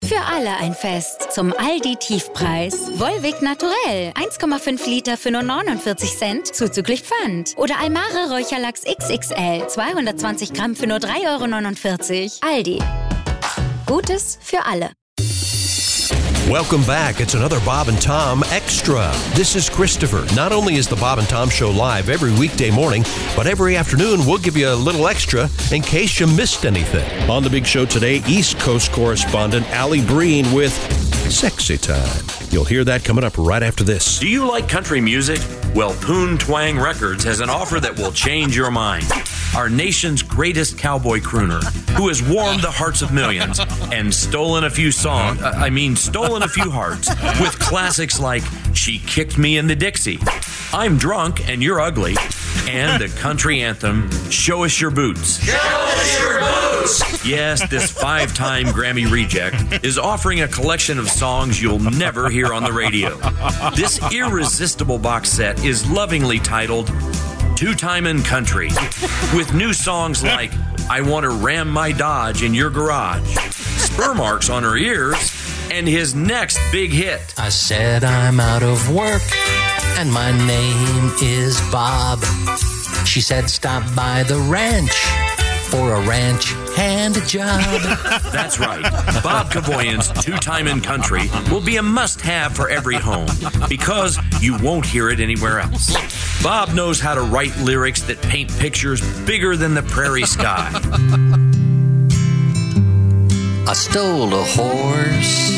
Für alle ein Fest. Zum Aldi-Tiefpreis. Volvic Naturell. 1,5 Liter für nur 49 Cent. Zuzüglich Pfand. Oder Almare Räucherlachs XXL. 220 Gramm für nur 3,49 €. Aldi. Gutes für alle. Welcome back. It's another Bob and Tom Extra. This is Christopher. Not only is the Bob and Tom Show live every weekday morning, but every afternoon we'll give you a little extra in case you missed anything. On the big show today, East Coast correspondent Allie Breen with Sexy Time. You'll hear that coming up right after this. Do you like country music? Well, Poon Twang Records has an offer that will change your mind. Our nation's greatest cowboy crooner, who has warmed the hearts of millions and stolen a few hearts with classics like She Kicked Me in the Dixie, I'm Drunk and You're Ugly, and the country anthem, Show Us Your Boots. Show us your boots! Yes, this 5-time Grammy reject is offering a collection of songs you'll never hear on the radio. This irresistible box set is lovingly titled Two-Time in Country, with new songs like I Want to Ram My Dodge in Your Garage, Spur Marks on Her Ears, and his next big hit. I said I'm out of work, and my name is Bob. She said stop by the ranch for a ranch hand job. That's right. Bob Kavoyan's Two-Time in Country will be a must-have for every home because you won't hear it anywhere else. Bob knows how to write lyrics that paint pictures bigger than the prairie sky. I stole a horse,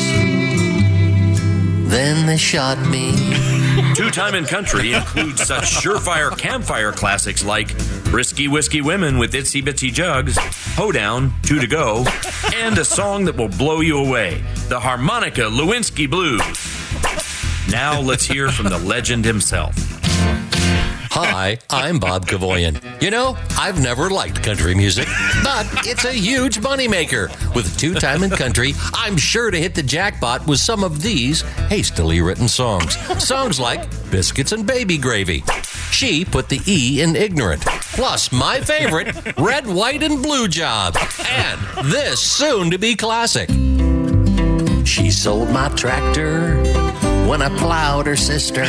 then they shot me. Two-Time in Country includes such surefire campfire classics like Risky Whiskey Women with Itsy Bitsy Jugs, Hoedown, Two to Go, and a song that will blow you away, the Harmonica Lewinsky Blues. Now let's hear from the legend himself. Hi, I'm Bob Kavoyan. You know, I've never liked country music, but it's a huge moneymaker. With Two-Time in Country, I'm sure to hit the jackpot with some of these hastily written songs. Songs like Biscuits and Baby Gravy. She put the E in ignorant. Plus, my favorite, Red, White, and Blue Job. And this soon-to-be classic. She sold my tractor when I plowed her sister.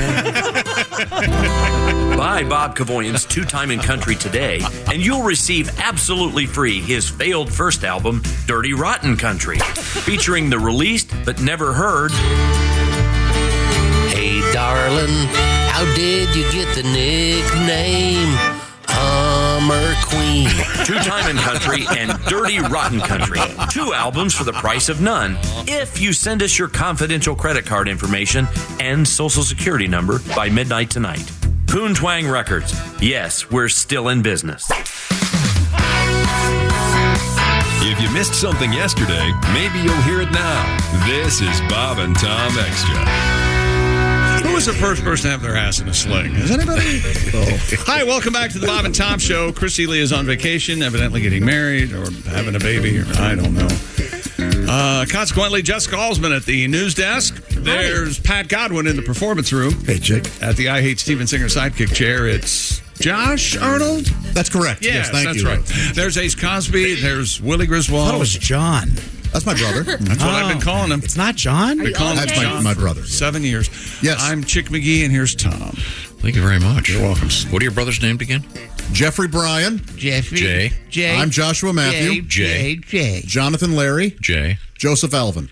Buy Bob Kavoyan's Two-Time in Country today, and you'll receive absolutely free his failed first album, Dirty Rotten Country, featuring the released but never heard Hey, darling, how did you get the nickname Hummer Queen? Two-Time in Country and Dirty Rotten Country. 2 albums for the price of none. If you send us your confidential credit card information and social security number by midnight tonight. Poon Twang Records. Yes, we're still in business. If you missed something yesterday, maybe you'll hear it now. This is Bob and Tom Extra. Who was the first person to have their ass in a sling? Is anybody? Oh. Hi, welcome back to the Bob and Tom Show. Chrissy Lee is on vacation, evidently getting married or having a baby, or I don't know. Consequently, Jessica Alsman at the news desk. There's Pat Godwin in the performance room. Hey, Jake. At the I Hate Steven Singer sidekick chair, it's Josh Arnold? That's correct. Yes, thank you. That's right. There's Ace Cosby. There's Willie Griswold. I thought it was John. That's my brother. That's what I've been calling him. It's not John? That's my brother. 7 years. Yes. I'm Chick McGee, and here's Tom. Thank you very much. You're welcome. What are your brothers' names again? Jeffrey Bryan. Jay. I'm Joshua Matthew. Jay. Jonathan Larry. Jay. Joseph Alvin.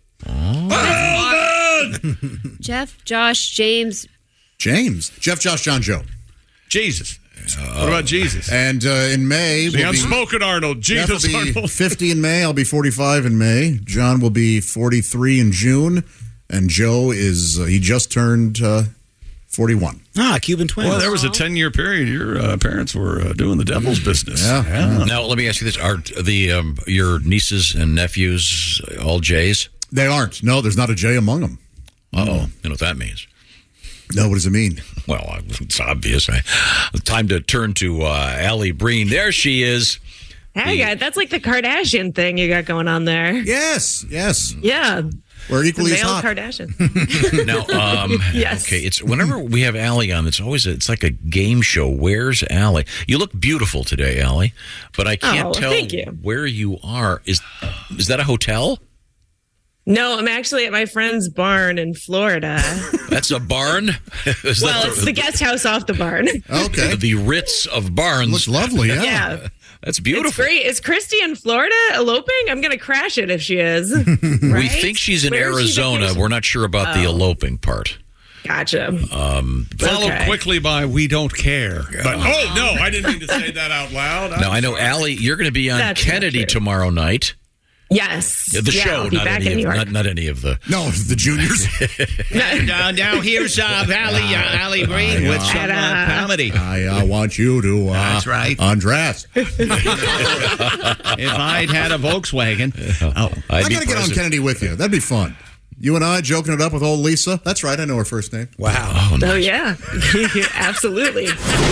Jeff, Josh, James. Jeff, Josh, John, Joe. Jesus. What about Jesus? And in May, the unspoken Arnold. Jesus Jeff will be Arnold. 50 in May. I'll be 45 in May. John will be 43 in June. And Joe he just turned 41. Cuban twins. Well, there was a 10-year period. Your parents were doing the devil's business. Yeah. Now, let me ask you this. Are your nieces and nephews all Jays? They aren't. No, there's not a J among them. Uh-oh. You know what that means? No, what does it mean? Well, it's obvious. Time to turn to Allie Breen. There she is. Hey, guys, that's like the Kardashian thing you got going on there. Yes. Yeah. We're equally as hot. Kardashian. Now, yes. Okay, it's whenever we have Allie on, it's like a game show. Where's Allie? You look beautiful today, Allie, but I can't tell thank you. where you are. Is that a hotel? No, I'm actually at my friend's barn in Florida. That's a barn? It's the guest house off the barn. Okay. The Ritz of barns. Looks lovely, yeah. Yeah. That's beautiful. It's great. Is Christy in Florida eloping? I'm going to crash it if she is. We think she's in Where is she Arizona. vacation? We're not sure about the eloping part. Gotcha. Followed quickly by "We don't care." But no, I didn't mean to say that out loud. Now I know, Allie, you're going to be on That's Kennedy tomorrow night. Yes. The show, I'll be not back in any New of, York. not any of the. No, the juniors. Now here's Allie Green with some comedy. I want you to That's right. undress. If I'd had a Volkswagen, I got to get on Kennedy with you. That'd be fun. You and I joking it up with old Lisa. That's right. I know her first name. Wow. Oh, yeah. Absolutely.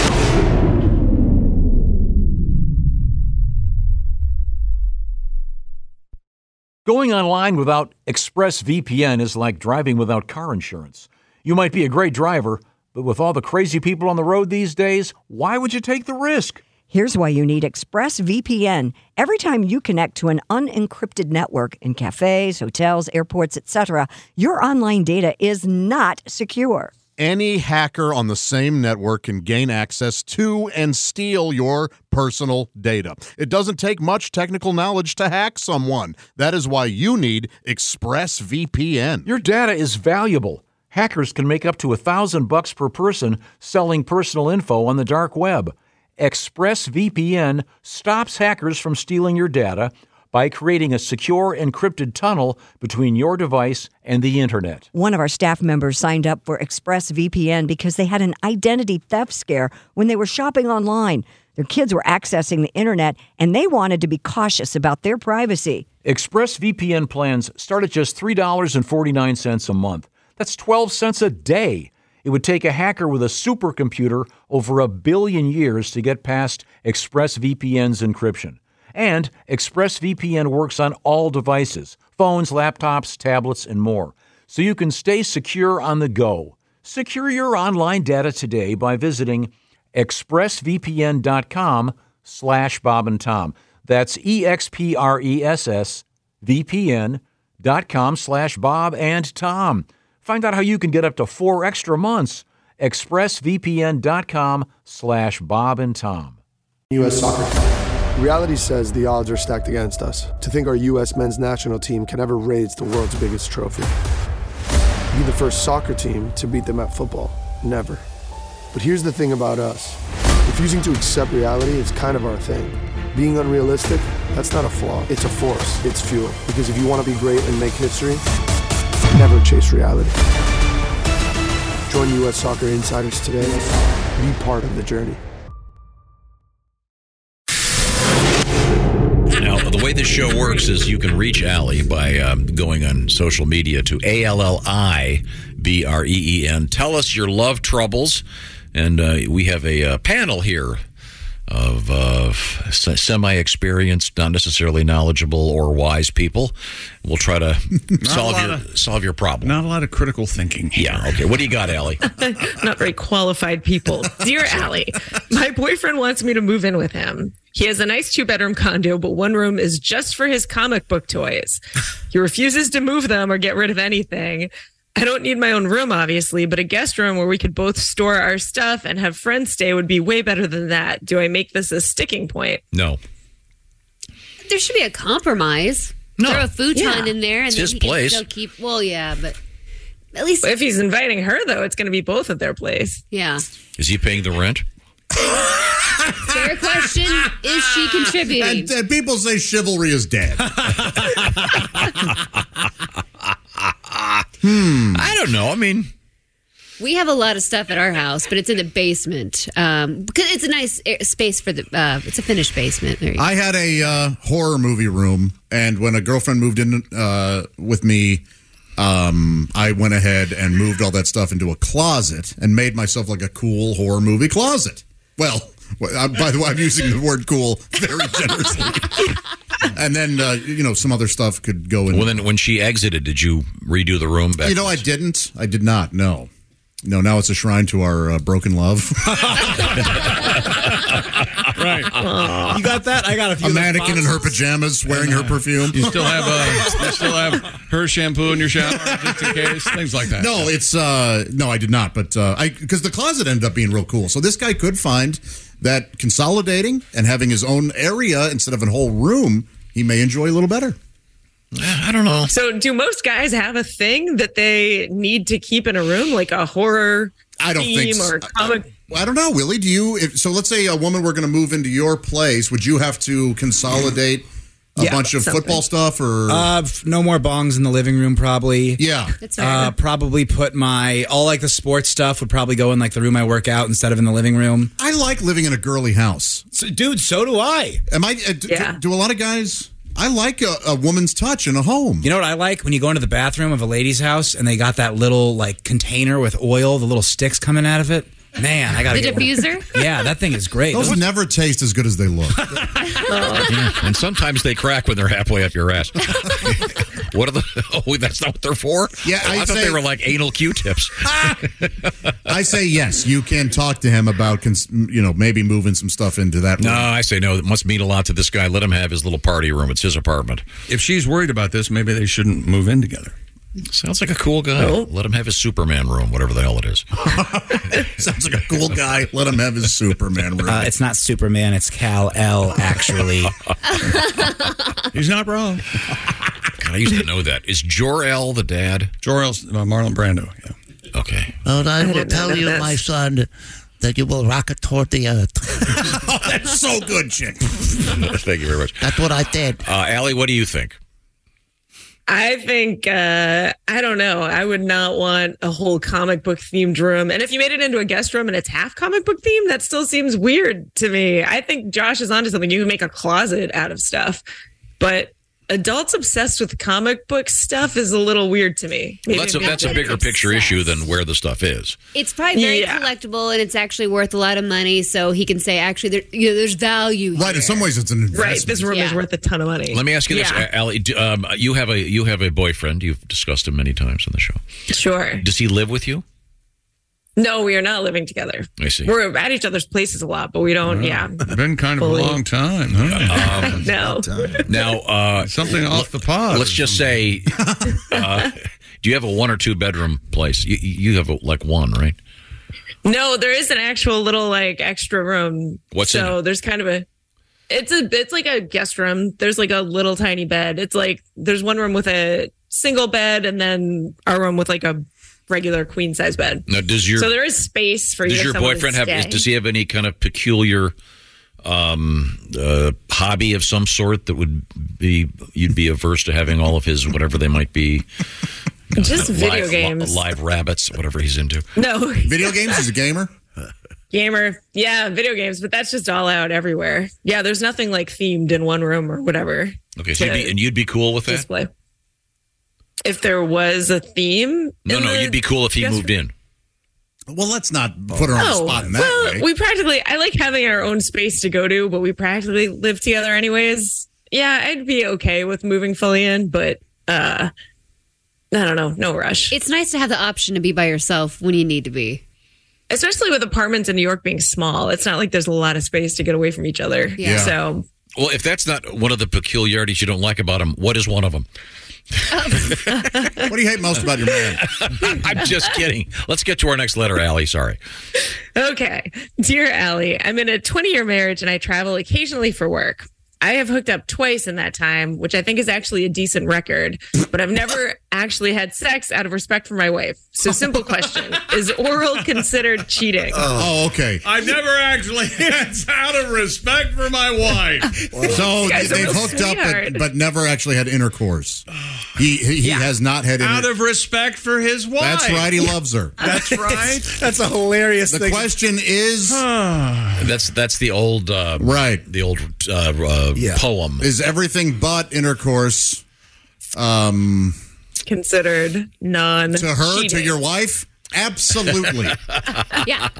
Going online without ExpressVPN is like driving without car insurance. You might be a great driver, but with all the crazy people on the road these days, why would you take the risk? Here's why you need ExpressVPN. Every time you connect to an unencrypted network in cafes, hotels, airports, etc., your online data is not secure. Any hacker on the same network can gain access to and steal your personal data. It doesn't take much technical knowledge to hack someone. That is why you need ExpressVPN. Your data is valuable. Hackers can make up to $1,000 per person selling personal info on the dark web. ExpressVPN stops hackers from stealing your data by creating a secure encrypted tunnel between your device and the internet. One of our staff members signed up for ExpressVPN because they had an identity theft scare when they were shopping online. Their kids were accessing the internet, and they wanted to be cautious about their privacy. ExpressVPN plans start at just $3.49 a month. That's 12 cents a day. It would take a hacker with a supercomputer over 1 billion years to get past ExpressVPN's encryption. And ExpressVPN works on all devices, phones, laptops, tablets, and more, so you can stay secure on the go. Secure your online data today by visiting expressvpn.com/Bob and Tom. That's expressvpn.com/Bob and Tom. Find out how you can get up to 4 extra months. expressvpn.com/Bob and Tom. U.S. soccer. Reality says the odds are stacked against us. To think our U.S. men's national team can ever raise the world's biggest trophy. Be the first soccer team to beat them at football. Never. But here's the thing about us. Refusing to accept reality is kind of our thing. Being unrealistic, that's not a flaw. It's a force. It's fuel. Because if you want to be great and make history, never chase reality. Join U.S. Soccer Insiders today. Be part of the journey. Now, the way this show works is you can reach Allie by going on social media to ALLIBREEN. Tell us your love troubles, and we have a panel here of semi-experienced, not necessarily knowledgeable or wise people. We'll try to solve your problem. Not a lot of critical thinking here. Yeah, okay. What do you got, Allie? Not very qualified people. Dear Allie, my boyfriend wants me to move in with him. He has a nice 2-bedroom condo, but one room is just for his comic book toys. He refuses to move them or get rid of anything. I don't need my own room, obviously, but a guest room where we could both store our stuff and have friends stay would be way better than that. Do I make this a sticking point? No. There should be a compromise. No. Throw a futon in there, and It's then his he place. can still keep. Well, yeah, but at least If he's inviting her, though, it's going to be both at their place. yeah. Is he paying the rent? Fair question. Is she contributing? And people say chivalry is dead. I don't know. I mean, We have a lot of stuff at our house, but it's in the basement because it's a nice space for the. It's a finished basement. There you go. I had a horror movie room, and when a girlfriend moved in with me, I went ahead and moved all that stuff into a closet and made myself like a cool horror movie closet. Well, by the way, I'm using the word cool very generously. And then, some other stuff could go in. Well, then when she exited, did you redo the room back? I didn't. I did not, no. No, now it's a shrine to our broken love. Right. You got that? I got a few. A mannequin in her pajamas wearing her perfume. You still have her shampoo in your shower just in case, things like that. No, it's no, I did not, but because the closet ended up being real cool. So this guy could find that consolidating and having his own area instead of a whole room, he may enjoy a little better. I don't know. So, do most guys have a thing that they need to keep in a room, like a horror theme or comic? I don't know, Willie. Do you? So, let's say a woman were going to move into your place. Would you have to consolidate a bunch of football stuff, or no more bongs in the living room? Probably. Yeah, That's right. Probably put all like the sports stuff would probably go in like the room I work out instead of in the living room. I like living in a girly house, dude. So do I. Am I? Do a lot of guys? I like a woman's touch in a home. You know what I like? When you go into the bathroom of a lady's house and they got that little like container with oil, the little sticks coming out of it. Man, I got the diffuser. Yeah, that thing is great. Those never taste as good as they look. Yeah, and sometimes they crack when they're halfway up your ass. What are the? Oh, that's not what they're for. Yeah, I thought they were like anal Q-tips. I say yes. You can talk to him about maybe moving some stuff into that room. No, I say no. It must mean a lot to this guy. Let him have his little party room. It's his apartment. If she's worried about this, maybe they shouldn't move in together. Sounds like a cool guy. Let him have his Superman room, whatever the hell it is. Sounds like a cool guy. Let him have his Superman room. It's not Superman. It's Kal-El, actually. He's not wrong. God, I used to know that. Is Jor-El the dad? Jor-El's Marlon Brando. Yeah. Okay. Well, I will tell you, my son, that you will rocket toward the earth. Oh, that's so good, chick. Thank you very much. That's what I did. Allie, what do you think? I think, I don't know. I would not want a whole comic book themed room. And if you made it into a guest room and it's half comic book themed, that still seems weird to me. I think Josh is onto something. You can make a closet out of stuff. But adults obsessed with comic book stuff is a little weird to me. Well, that's a bigger picture issue than where the stuff is. It's probably very collectible, and it's actually worth a lot of money. So he can say, actually, there's value. Right. In some ways, it's an investment. Right. This room is worth a ton of money. Let me ask you this, Allie. You have a boyfriend. You've discussed him many times on the show. Sure. Does he live with you? No, we are not living together. I see. We're at each other's places a lot, but we don't. Been kind of a long time, huh? No. Now, something off the pod. Let's just say, do you have a 1 or 2 bedroom place? You have like one, right? No, there is an actual little like extra room. What's in it? There's kind of it's like a guest room. There's like a little tiny bed. It's like there's one room with a single bed, and then our room with like a regular queen size bed. Now, so there is space for you. Does your boyfriend does he have any kind of peculiar hobby of some sort that you'd be averse to having all of his whatever they might be? Just video games, live rabbits, whatever he's into. No, video games. He's a gamer. Gamer, yeah, video games, but that's just all out everywhere. Yeah, there's nothing like themed in one room or whatever. Okay, so you'd be cool with that? Display. If there was a theme, you'd be cool if he moved in. Well, let's not put her on the spot in that way. I like having our own space to go to, but we practically live together anyways. Yeah, I'd be okay with moving fully in, but I don't know, no rush. It's nice to have the option to be by yourself when you need to be. Especially with apartments in New York being small. It's not like there's a lot of space to get away from each other. Yeah. So, well, if that's not one of the peculiarities you don't like about him, what is one of them? What do you hate most about your man? I'm just kidding. Let's get to our next letter, Allie. Sorry. Okay. Dear Allie, I'm in a 20-year marriage and I travel occasionally for work. I have hooked up twice in that time, which I think is actually a decent record, but I've never actually had sex out of respect for my wife. So simple question, is oral considered cheating? Oh, okay. I've never actually had out of respect for my wife. So they've hooked up but never actually had intercourse. He has not had out of respect for his wife. That's right. He loves her. That's right. That's a hilarious thing. The question is... That's the old... right. The old... poem. Is everything but intercourse considered non to her, to your wife? Absolutely. Yeah.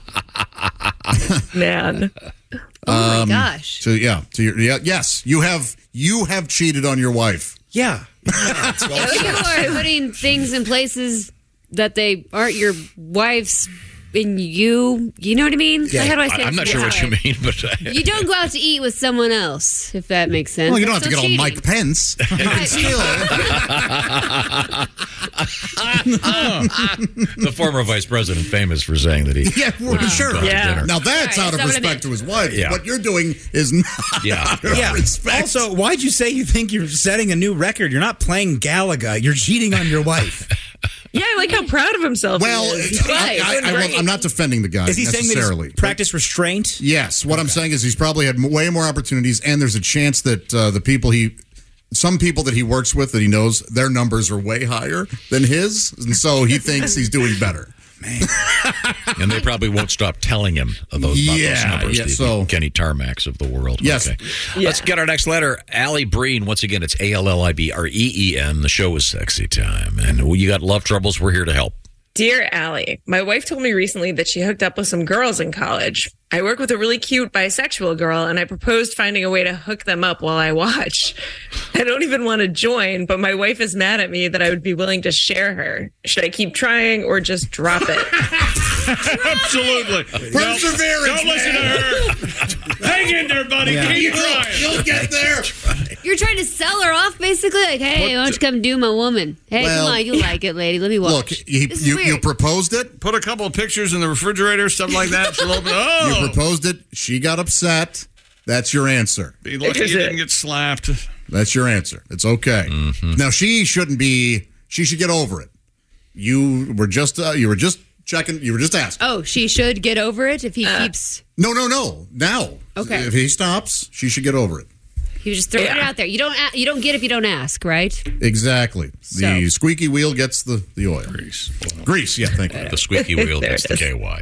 Man. Oh my gosh. So yes, you have cheated on your wife. Yeah. People are putting things in places that they aren't your wife's and you know what I mean? Yeah, How do I say I'm not sure what you mean, but you don't go out to eat with someone else, if that makes sense. Well, you don't have to That's get still all cheating. Mike Pence. You can still. the former vice president famous for saying that he would sure. go out to dinner. Now that's All right, out of that's what I respect meant. to his wife. Yeah. What you're doing is not out of respect. Also, why'd you say you think you're setting a new record? You're not playing Galaga. You're cheating on your wife. Yeah, I like how proud of himself Well, he is. I'm not defending the guy Is he saying that necessarily. he's practice restraint? Yes. What I'm saying is he's probably had way more opportunities, and there's a chance that some people that he works with that he knows, their numbers are way higher than his, and so he thinks he's doing better. And they probably won't stop telling him of those, about those numbers. Yeah, the so Kenny Tarmacs of the world. Yes. Okay. Let's get our next letter. Allie Breen. Once again, it's ALLIBREEN. The show is Sexy Time. And you got love troubles, we're here to help. Dear Allie, my wife told me recently that she hooked up with some girls in college. I work with a really cute bisexual girl, and I proposed finding a way to hook them up while I watch. I don't even want to join, but my wife is mad at me that I would be willing to share her. Should I keep trying or just drop it? Absolutely. Perseverance. Don't listen to her. Hang in there, buddy. Yeah. Keep trying. You'll get there. You're trying to sell her off, basically? Like, hey, why don't you come do my woman? Hey, Well, come on, you like it, lady. Let me watch. Look, This is you weird. proposed it. Put a couple of pictures in the refrigerator, stuff like that. She'll open. Oh, You proposed it. She got upset. That's your answer. be lucky you didn't get slapped. That's your answer. It's okay. Mm-hmm. Now she shouldn't be. She should get over it. You were just checking. You were just asking. Oh, she should get over it if he keeps. No. Now, Okay. If he stops, she should get over it. You just throw it out there. You don't get if you don't ask, right? Exactly. The So. squeaky wheel gets the oil. Grease. Yeah. Thank you. The squeaky wheel There gets it the is. KY.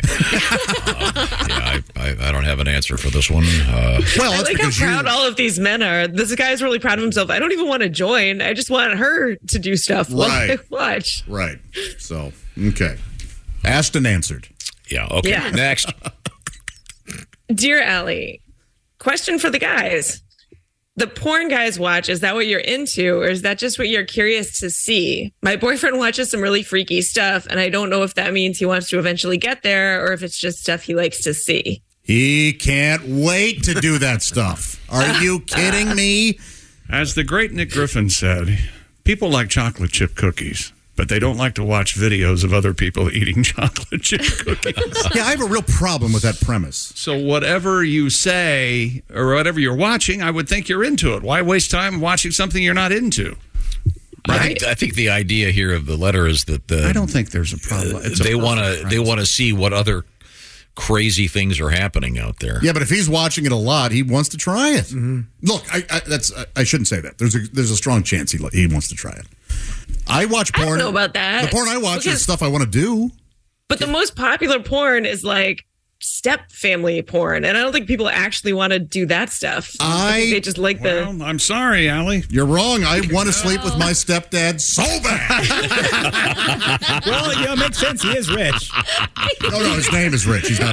I don't have an answer for this one. Well, I that's like how because proud all of these men are. This guy's really proud of himself. I don't even want to join. I just want her to do stuff while I Right. watch. Right. So okay. Asked and answered. Yeah. Okay. Yeah. Next. Dear Allie, question for the guys. The porn guys watch, is that what you're into, or is that just what you're curious to see? My boyfriend watches some really freaky stuff, and I don't know if that means he wants to eventually get there or if it's just stuff he likes to see. He can't wait to do that stuff. Are you kidding me? As the great Nick Griffin said, people like chocolate chip cookies, but they don't like to watch videos of other people eating chocolate chip cookies. Yeah, I have a real problem with that premise. So whatever you say or whatever you're watching, I would think you're into it. Why waste time watching something you're not into? I think the idea here of the letter is that I don't think there's a problem. It's a they want perfect to they want to see what other crazy things are happening out there. Yeah, but if he's watching it a lot, he wants to try it. Mm-hmm. Look, I shouldn't say that. There's a strong chance he wants to try it. I watch porn. I don't know about that. The porn I watch Because- is stuff I want to do. But the most popular porn is like step family porn, and I don't think people actually want to do that stuff. I think they just like Well, I'm sorry, Allie. You're wrong. I want to sleep with my stepdad so bad. Well, it makes sense. He is rich. No, his name is Rich. He's not.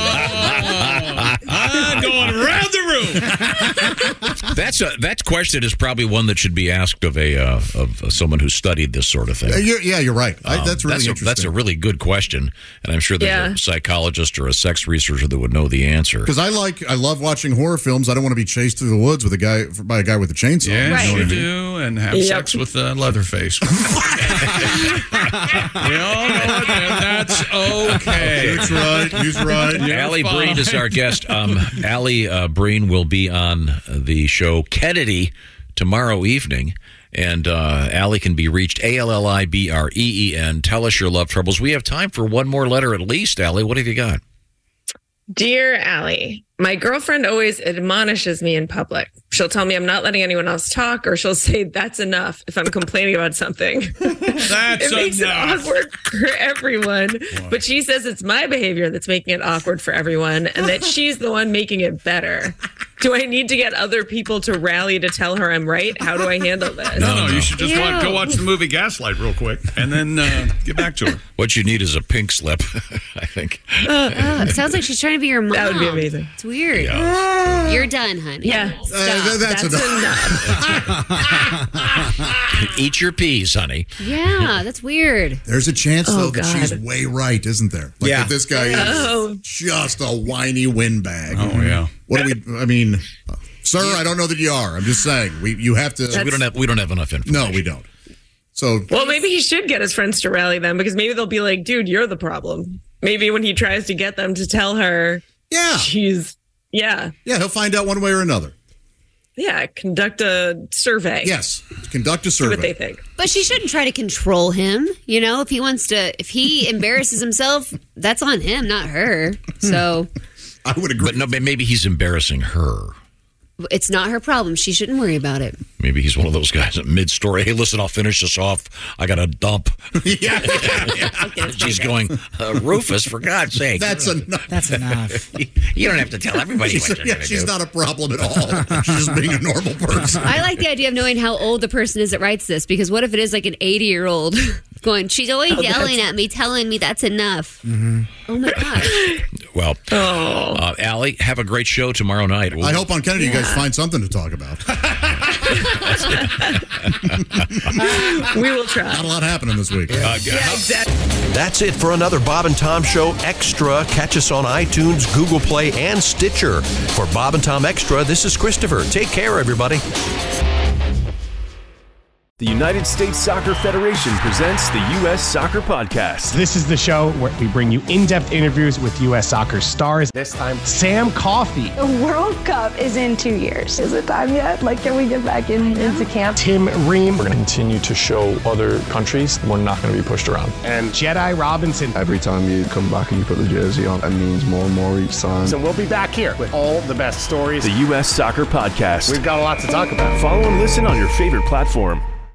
I'm going around the room. That question is probably one that should be asked of someone who studied this sort of thing. You're right. That's really interesting. That's a really good question, and I'm sure there's a psychologist or a sex researcher that would know the answer. Because I love watching horror films. I don't want to be chased through the woods by a guy with a chainsaw. Yes, You know what you I mean? do, and have sex with Leatherface. We all know it, and that's okay. That's right. He's right. Allie Breen is our guest. Allie Breen will be on the show Kennedy tomorrow evening. And Allie can be reached, ALLIBREEN. Tell us your love troubles. We have time for one more letter at least, Allie. What have you got? Dear Allie, my girlfriend always admonishes me in public. She'll tell me I'm not letting anyone else talk, or she'll say that's enough if I'm complaining about something. That's it makes enough. it awkward for everyone. But she says it's my behavior that's making it awkward for everyone and that she's the one making it better. Do I need to get other people to rally to tell her I'm right? How do I handle this? No. You should just go watch the movie Gaslight real quick and then get back to her. What you need is a pink slip, I think. It sounds like she's trying to be your mom. That would be amazing. It's weird. Yeah. You're done, honey. Yeah. That's enough. Eat your peas, honey. Yeah, that's weird. There's a chance, though, that God. she's way right, isn't there? Like, that this guy is just a whiny windbag. Oh, yeah. What do we, I mean, sir, I don't know that you are. I'm just saying, you have to. We don't have enough information. No, we don't. So, well, maybe he should get his friends to rally them because maybe they'll be like, dude, you're the problem. Maybe when he tries to get them to tell her, he'll find out one way or another. Yeah, conduct a survey. Yes, conduct a survey. See what they think. But she shouldn't try to control him. You know, if he embarrasses himself, that's on him, not her. So I would agree. But maybe he's embarrassing her. It's not her problem. She shouldn't worry about it. Maybe he's one of those guys at mid-story. Hey, listen, I'll finish this off. I got a dump. Yeah. She's going, Rufus, for God's sake. That's enough. That's enough. You don't have to tell everybody what you're going to do. She's not a problem at all. She's just being a normal person. I like the idea of knowing how old the person is that writes this, because what if it is like an 80-year-old going, she's always yelling at me, telling me that's enough. Mm-hmm. Oh, my gosh. Well, Allie, have a great show tomorrow night. I hope on Kennedy you guys find something to talk about. We will try. Not a lot happening this week. Exactly. That's it for another Bob and Tom Show Extra. Catch us on iTunes, Google Play, and Stitcher. For Bob and Tom Extra, this is Christopher. Take care, everybody. The United States Soccer Federation presents the U.S. Soccer Podcast. This is the show where we bring you in-depth interviews with U.S. soccer stars. This time, Sam Coffey. The World Cup is in 2 years. Is it time yet? Like, can we get back into camp? Tim Ream. We're going to continue to show other countries we're not going to be pushed around. And Jedi Robinson. Every time you come back and you put the jersey on, it means more and more each time. So we'll be back here with all the best stories. The U.S. Soccer Podcast. We've got a lot to talk about. Follow and listen on your favorite platform.